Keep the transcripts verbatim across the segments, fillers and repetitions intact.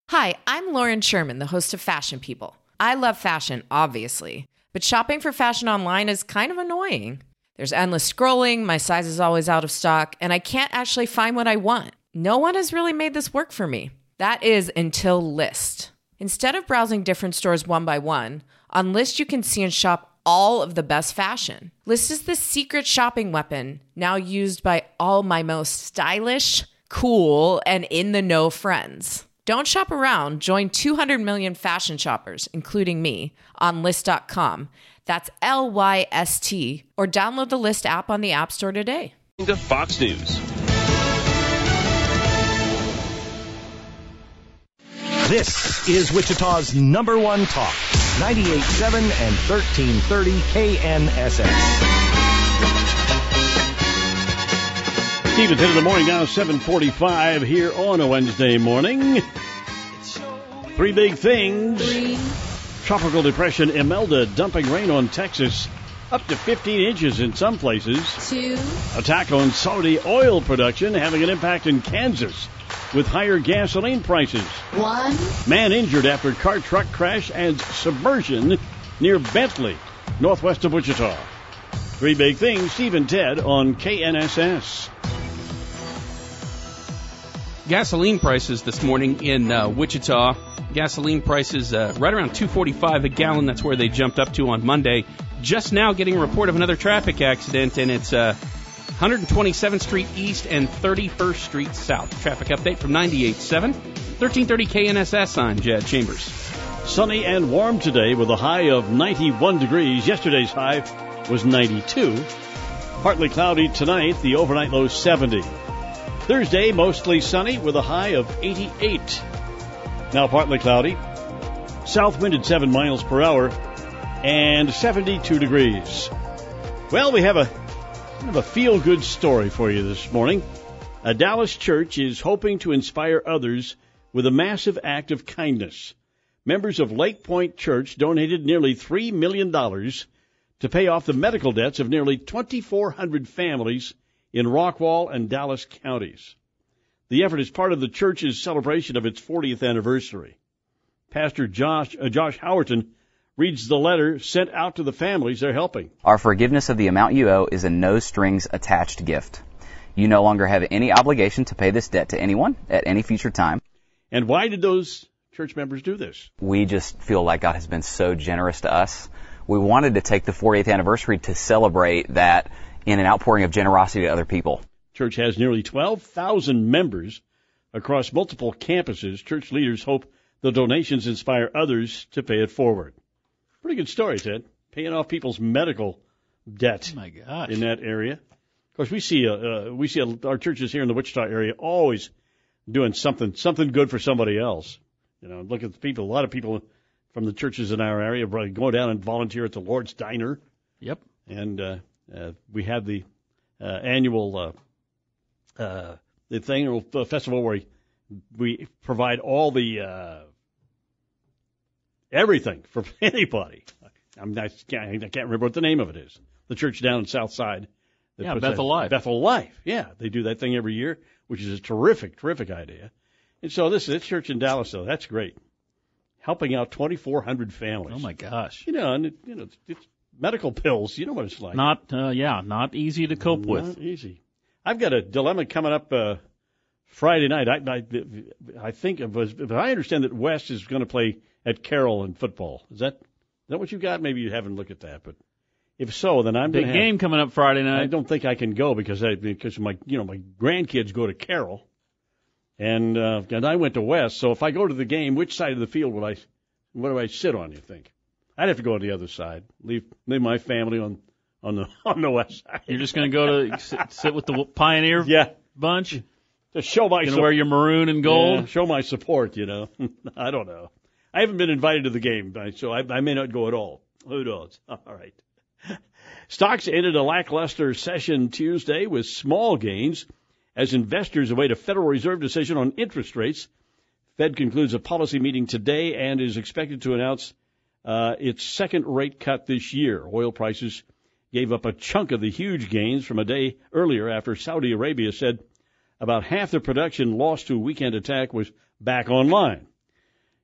Hi, I'm Lauren Sherman, the host of Fashion People. I love fashion, obviously, but shopping for fashion online is kind of annoying. There's endless scrolling, my size is always out of stock, and I can't actually find what I want. No one has really made this work for me. That is until Lyst. Instead of browsing different stores one by one, on Lyst you can see and shop all of the best fashion. Lyst is the secret shopping weapon, now used by all my most stylish, cool, and in-the-know friends. Don't shop around. Join two hundred million fashion shoppers, including me, on Lyst dot com. That's L Y S T. Or download the Lyst app on the App Store today. To Fox News. This is Wichita's number one talk, ninety-eight point seven and thirteen thirty K N S S. Steve, it's ten in the morning now, seven forty-five here on a Wednesday morning. Three big things. Three. Tropical depression Imelda dumping rain on Texas, up to fifteen inches in some places. Two. Attack on Saudi oil production having an impact in Kansas with higher gasoline prices. One. Man injured after car truck crash and submersion near Bentley, northwest of Wichita. Three big things. Steve and Ted on K N S S. Gasoline prices this morning in uh, Wichita. Gasoline prices uh, right around two forty-five a gallon. That's where they jumped up to on Monday. Just now getting a report of another traffic accident, and it's uh, one twenty-seventh Street East and thirty-first Street South. Traffic update from ninety-eight point seven, thirteen thirty K N S S. I'm Jed Chambers. Sunny and warm today with a high of ninety-one degrees. Yesterday's high was ninety-two. Partly cloudy tonight, the overnight low seventy. Thursday, mostly sunny with a high of eighty-eight. Now partly cloudy. South wind at seven miles per hour and seventy-two degrees. Well, we have a kind of a feel-good story for you this morning. A Dallas church is hoping to inspire others with a massive act of kindness. Members of Lake Point Church donated nearly three million dollars to pay off the medical debts of nearly twenty-four hundred families in Rockwall and Dallas counties. The effort is part of the church's celebration of its fortieth anniversary. Pastor Josh, uh, Josh Howerton reads the letter sent out to the families they're helping. Our forgiveness of the amount you owe is a no-strings-attached gift. You no longer have any obligation to pay this debt to anyone at any future time. And why did those church members do this? We just feel like God has been so generous to us. We wanted to take the fortieth anniversary to celebrate that in an outpouring of generosity to other people. Church has nearly twelve thousand members across multiple campuses. Church leaders hope the donations inspire others to pay it forward. Pretty good story, Ted. Paying off people's medical debt. Oh my gosh. In that area. Of course, we see uh, uh, we see uh, our churches here in the Wichita area always doing something something good for somebody else. You know, look at the people. A lot of people from the churches in our area go down and volunteer at the Lord's Diner. Yep. And uh, uh, we have the uh, annual uh, uh, the thing or uh, festival where we, we provide all the uh, everything for anybody. I'm, I, can't, I can't remember what the name of it is. The church down in South Side. Yeah, Bethel Life. Bethel Life. Yeah, they do that thing every year, which is a terrific, terrific idea. And so this this church in Dallas, though, that's great. Helping out twenty-four hundred families. Oh my gosh. You know, and it, you know, it's, it's medical pills. You know what it's like. Not, uh, yeah, not easy to cope not with. Not easy. I've got a dilemma coming up uh, Friday night. I, I, I think, it was, if I understand that West is going to play at Carroll in football. Is that is that what you got? Maybe you haven't looked at that, but if so, then I'm big gonna game have, coming up Friday night. I don't think I can go because I because my you know my grandkids go to Carroll, and uh, and I went to West. So if I go to the game, which side of the field would I? What do I sit on? You think? I'd have to go on the other side. Leave leave my family on on the on the west side. You're just going to go to sit, sit with the Pioneer yeah. bunch? To show my Going to wear your maroon and gold? Yeah, show my support, you know. I don't know. I haven't been invited to the game, so I, I may not go at all. Who knows? All right. Stocks ended a lackluster session Tuesday with small gains as investors await a Federal Reserve decision on interest rates. Fed concludes a policy meeting today and is expected to announce uh, its second rate cut this year. Oil prices gave up a chunk of the huge gains from a day earlier after Saudi Arabia said about half the production lost to a weekend attack was back online.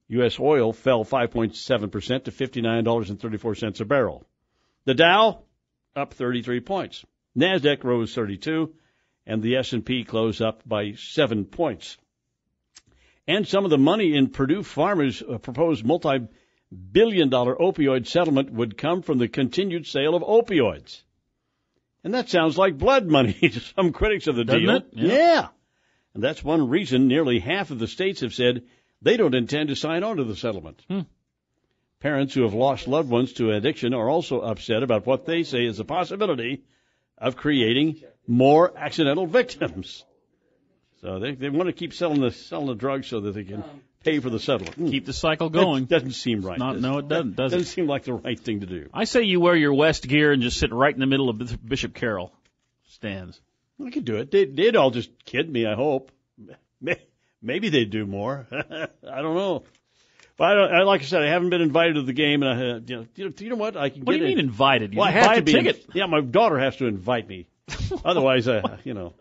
U S oil fell five point seven percent to fifty-nine dollars and thirty-four cents a barrel. The Dow up thirty-three points. NASDAQ rose thirty-two, and the S and P closed up by seven points. And some of the money in Purdue Pharma's proposed multi-billion dollar opioid settlement would come from the continued sale of opioids. And that sounds like blood money to some critics of the Doesn't deal. it? Yeah. yeah. And that's one reason nearly half of the states have said they don't intend to sign on to the settlement. Hmm. Parents who have lost loved ones to addiction are also upset about what they say is the possibility of creating more accidental victims. So they they want to keep selling the selling the drugs so that they can pay for the settlement. Keep the cycle going. That doesn't seem right. Not, does no, it doesn't. Does doesn't it? seem like the right thing to do. I say you wear your West gear and just sit right in the middle of Bishop Carroll stands. I could do it. They, they'd all just kid me, I hope. Maybe they'd do more. I don't know. But I don't, I, like I said, I haven't been invited to the game, and I, uh, you, know, you, know, you know what? I can What get do you in. mean invited? You Well, I just have buy to a be. ticket. Yeah, my daughter has to invite me. Otherwise, uh, you know.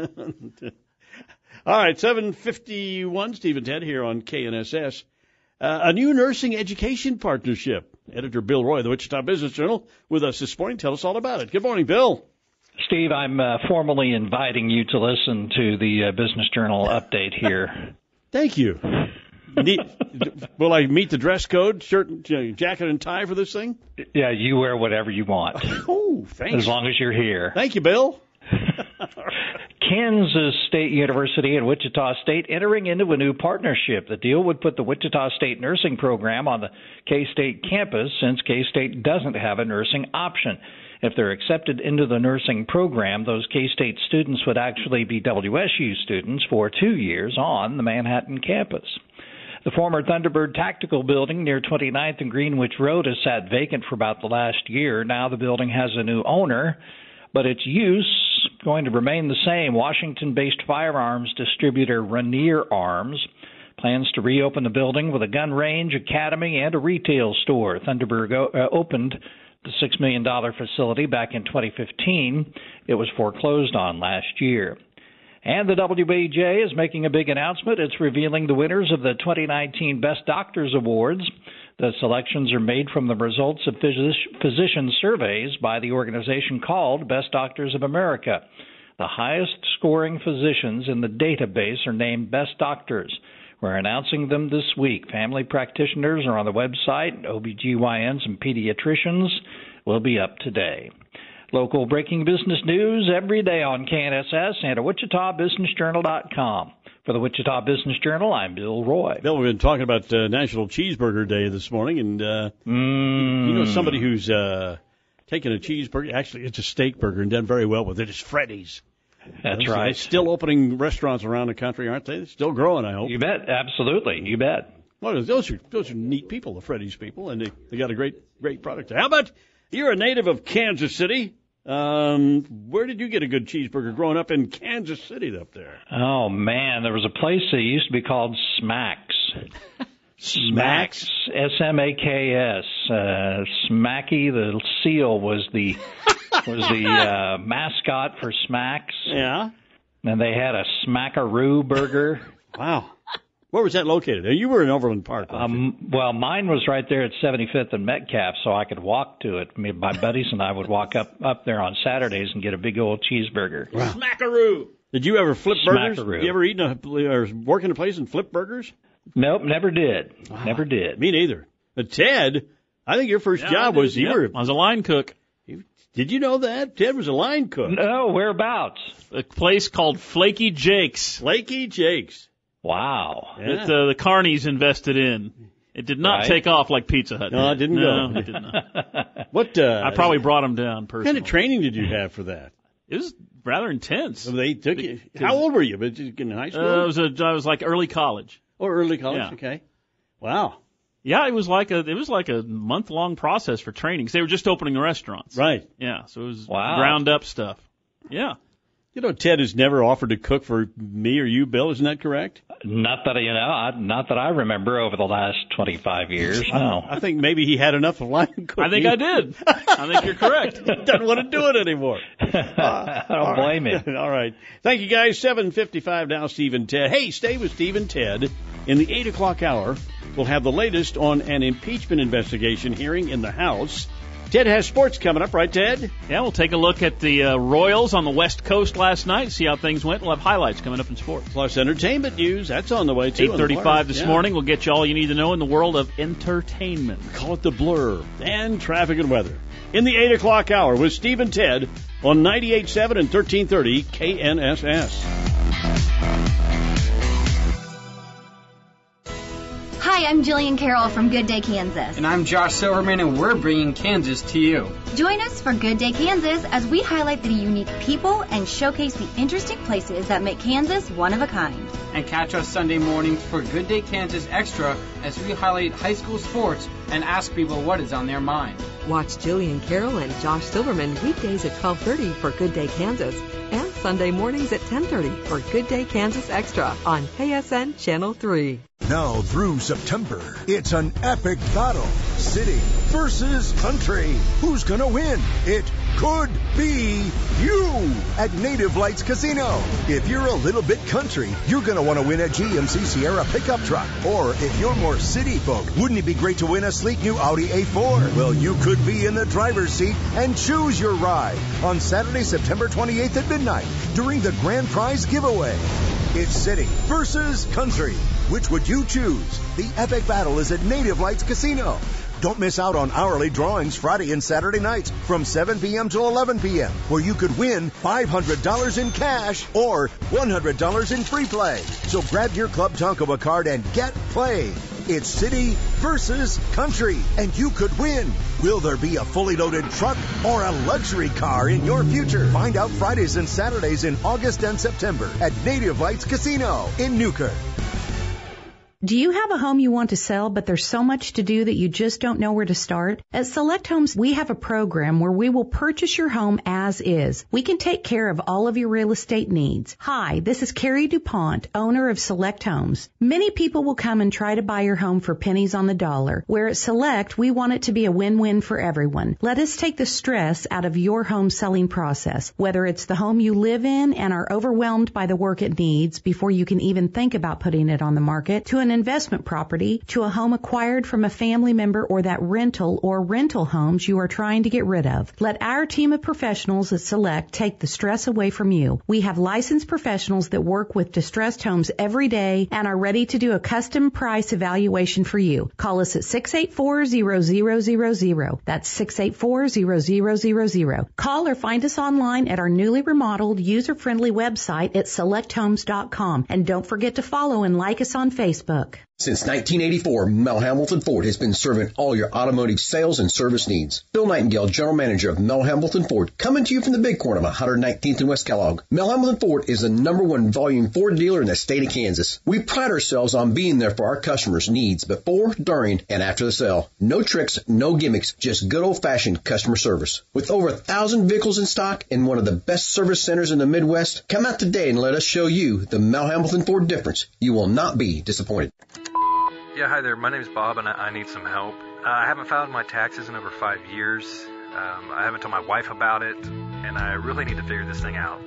All right, seven fifty-one, Steve and Ted here on K N S S. Uh, a new nursing education partnership. Editor Bill Roy of the Wichita Business Journal with us this morning. Tell us all about it. Good morning, Bill. Steve, I'm uh, formally inviting you to listen to the uh, Business Journal update here. Thank you. Need, will I meet the dress code, shirt, jacket, and tie for this thing? Yeah, you wear whatever you want, Oh, thanks. as long as you're here. Thank you, Bill. Kansas State University and Wichita State entering into a new partnership. The deal would put the Wichita State nursing program on the K-State campus since K-State doesn't have a nursing option. If they're accepted into the nursing program, those K-State students would actually be W S U students for two years on the Manhattan campus. The former Thunderbird Tactical Building near twenty-ninth and Greenwich Road has sat vacant for about the last year. Now the building has a new owner, but its use going to remain the same. Washington-based firearms distributor Rainier Arms plans to reopen the building with a gun range, academy, and a retail store. Thunderbird uh, opened the six million dollars facility back in twenty fifteen. It was foreclosed on last year. And the W B J is making a big announcement. It's revealing the winners of the twenty nineteen Best Doctors Awards. The selections are made from the results of physici- physician surveys by the organization called Best Doctors of America. The highest scoring physicians in the database are named Best Doctors. We're announcing them this week. Family practitioners are on the website. O B G Y Ns and pediatricians will be up today. Local breaking business news every day on K N S S and at Wichita Business Journal dot com. For the Wichita Business Journal, I'm Bill Roy. Bill, we've been talking about uh, National Cheeseburger Day this morning, and uh, Mm. you know somebody who's uh, taken a cheeseburger. Actually, it's a steak burger and done very well with it. It's Freddy's. That's So right. they're still opening restaurants around the country, aren't they? They're still growing, I hope. You bet. Absolutely. You bet. Well, those are those are neat people, the Freddy's people, and they they got a great great product. How about you're a native of Kansas City? Um, where did you get a good cheeseburger growing up in Kansas City up there? Oh, man. There was a place that used to be called Smacks. Smacks, S M A K S. Uh, Smacky the seal was the was the uh, mascot for Smacks. Yeah. And they had a Smackaroo burger. Wow. Where was that located? You were in Overland Park. weren't you? Um, well, mine was right there at seventy-fifth and Metcalf, so I could walk to it. Me, my buddies and I would walk up up there on Saturdays and get a big old cheeseburger. Smackaroo. Did you ever flip burgers? Smackaroo. Did you ever eat in a, or work in a place and flip burgers? Nope, never did. Never did. Me neither. But Ted, I think your first Yeah, job I was did. you Yep. were. I was a line cook. Did you know that Ted was a line cook? No, whereabouts? A place called Flaky Jake's Flaky Jake's. Wow. Yeah. that uh, the Carneys invested in. It did not Right. take off like Pizza Hut. No, did. it didn't no, go. it did not. What? Uh, I probably brought them down What personally. kind of training did you have for that? It was rather intense. So they took you. How old were you? But in high school Uh, it was a, I was like early college. or early college? yeah. Okay. Wow. Yeah, it was like a it was like a month long process for training 'cause they were just opening the restaurants. Right. Yeah, so it was Wow. ground up stuff. Yeah. You know, Ted has never offered to cook for me or you, Bill. Isn't that correct? Not that you know, I, not that I remember over the last twenty-five years. No. I think maybe he had enough of line cooking. I think I did. I think you're correct. Doesn't want to do it anymore. I don't blame him. All right. Thank you, guys. seven fifty-five now, Steve and Ted. Hey, stay with Steve and Ted in the eight o'clock hour We'll have the latest on an impeachment investigation hearing in the House. Ted has sports coming up, right, Ted? Yeah, we'll take a look at the uh, Royals on the West Coast last night, see how things went. We'll have highlights coming up in sports. Plus entertainment news. That's on the way, too. eight thirty-five this yeah. morning. We'll get you all you need to know in the world of entertainment. Call it the blur. And traffic and weather. In the eight o'clock hour with Steve and Ted on ninety-eight point seven and thirteen thirty K N S S. Hi, I'm Jillian Carroll from Good Day Kansas. And I'm Josh Silverman, and we're bringing Kansas to you. Join us for Good Day Kansas as we highlight the unique people and showcase the interesting places that make Kansas one of a kind. And catch us Sunday mornings for Good Day Kansas Extra as we highlight high school sports and ask people what is on their mind. Watch Jillian Carroll and Josh Silverman weekdays at twelve thirty for Good Day Kansas and Sunday mornings at ten thirty for Good Day Kansas Extra on K S N Channel three. Now through September, it's an epic battle. City versus country. Who's gonna win? It could be you at Native Lights Casino. If you're a little bit country, you're gonna want to win a G M C Sierra pickup truck. Or if you're more city folk, wouldn't it be great to win a sleek new Audi A four? Well, you could be in the driver's seat and choose your ride on Saturday, September twenty-eighth at midnight during the grand prize giveaway. It's city versus country. Which would you choose? The epic battle is at Native Lights Casino. Don't miss out on hourly drawings Friday and Saturday nights from seven p.m. to eleven p.m. where you could win five hundred dollars in cash or one hundred dollars in free play. So grab your Club Tonkawa card and get playing. It's city versus country, and you could win. Will there be a fully loaded truck or a luxury car in your future? Find out Fridays and Saturdays in August and September at Native Lights Casino in Newkirk. Do you have a home you want to sell, but there's so much to do that you just don't know where to start? At Select Homes, we have a program where we will purchase your home as is. We can take care of all of your real estate needs. Hi, this is Carrie DuPont, owner of Select Homes. Many people will come and try to buy your home for pennies on the dollar, where at Select, we want it to be a win-win for everyone. Let us take the stress out of your home selling process, whether it's the home you live in and are overwhelmed by the work it needs before you can even think about putting it on the market, to an investment property, to a home acquired from a family member, or that rental or rental homes you are trying to get rid of. Let our team of professionals at Select take the stress away from you. We have licensed professionals that work with distressed homes every day and are ready to do a custom price evaluation for you. Call us at six eight four, zero zero zero zero. That's six eight four, zero zero zero zero. Call or find us online at our newly remodeled, user-friendly website at select homes dot com. And don't forget to follow and like us on Facebook. Since nineteen eighty-four, Mel Hamilton Ford has been serving all your automotive sales and service needs. Bill Nightingale, General Manager of Mel Hamilton Ford, coming to you from the Big Corner of one hundred nineteenth and West Kellogg. Mel Hamilton Ford is the number one volume Ford dealer in the state of Kansas. We pride ourselves on being there for our customers' needs before, during, and after the sale. No tricks, no gimmicks, just good old-fashioned customer service. With over a thousand vehicles in stock and one of the best service centers in the Midwest, come out today and let us show you the Mel Hamilton Ford difference. You will not be disappointed. Yeah, hi there. My name is Bob, and I, I need some help. Uh, I haven't filed my taxes in over five years. Um, I haven't told my wife about it, and I really need to figure this thing out.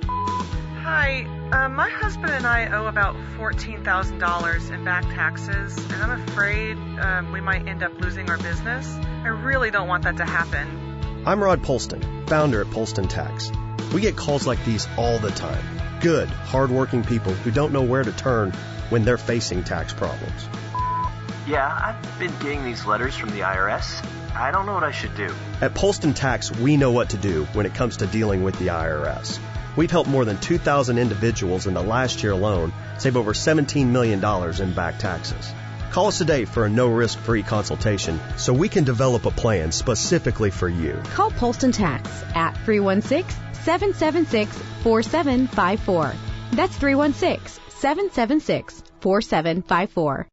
Hi. Uh, my husband and I owe about fourteen thousand dollars in back taxes, and I'm afraid um, we might end up losing our business. I really don't want that to happen. I'm Rod Polston, founder at Polston Tax. We get calls like these all the time. Good, hardworking people who don't know where to turn when they're facing tax problems. Yeah, I've been getting these letters from the I R S. I don't know what I should do. At Polston Tax, we know what to do when it comes to dealing with the I R S. We've helped more than two thousand individuals in the last year alone save over seventeen million dollars in back taxes. Call us today for a no-risk free consultation so we can develop a plan specifically for you. Call Polston Tax at three one six, seven seven six, four seven five four. That's three one six, seven seven six, four seven five four.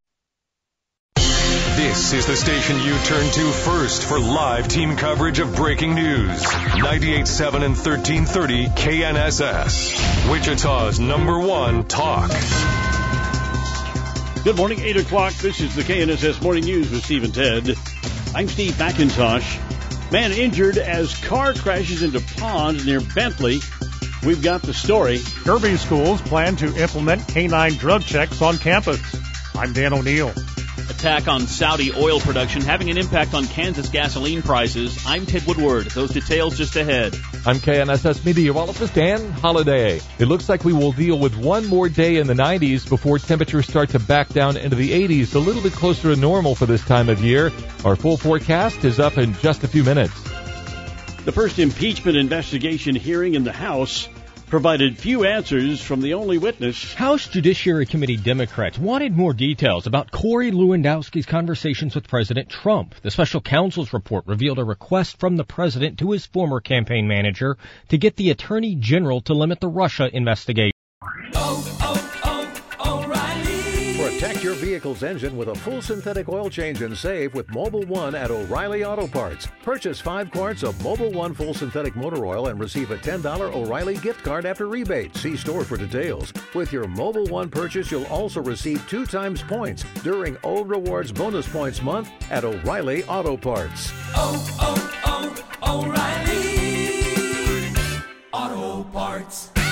This is the station you turn to first for live team coverage of breaking news. ninety-eight point seven and thirteen thirty K N S S. Wichita's number one talk. Good morning, eight o'clock. This is the K N S S Morning News with Steve and Ted. I'm Steve McIntosh. Man injured as car crashes into pond near Bentley. We've got the story. Kirby schools plan to implement canine drug checks on campus. I'm Dan O'Neill. A attack on Saudi oil production having an impact on Kansas gasoline prices. I'm Ted Woodward. Those details just ahead. I'm K N S S meteorologist Dan Holliday. It looks like we will deal with one more day in the nineties before temperatures start to back down into the eighties, a little bit closer to normal for this time of year. Our full forecast is up in just a few minutes. The first impeachment investigation hearing in the House provided few answers from the only witness. House Judiciary Committee Democrats wanted more details about Corey Lewandowski's conversations with President Trump. The special counsel's report revealed a request from the president to his former campaign manager to get the attorney general to limit the Russia investigation. Oh, oh, oh, O'Reilly. Protect your vehicle's engine with a full synthetic oil change and save with Mobil one at O'Reilly Auto Parts. Purchase five quarts of Mobil one full synthetic motor oil and receive a ten dollars O'Reilly gift card after rebate. See store for details. With your Mobil one purchase, you'll also receive two times points during O Rewards Bonus Points Month at O'Reilly Auto Parts. Oh, oh, oh, O'Reilly Auto Parts.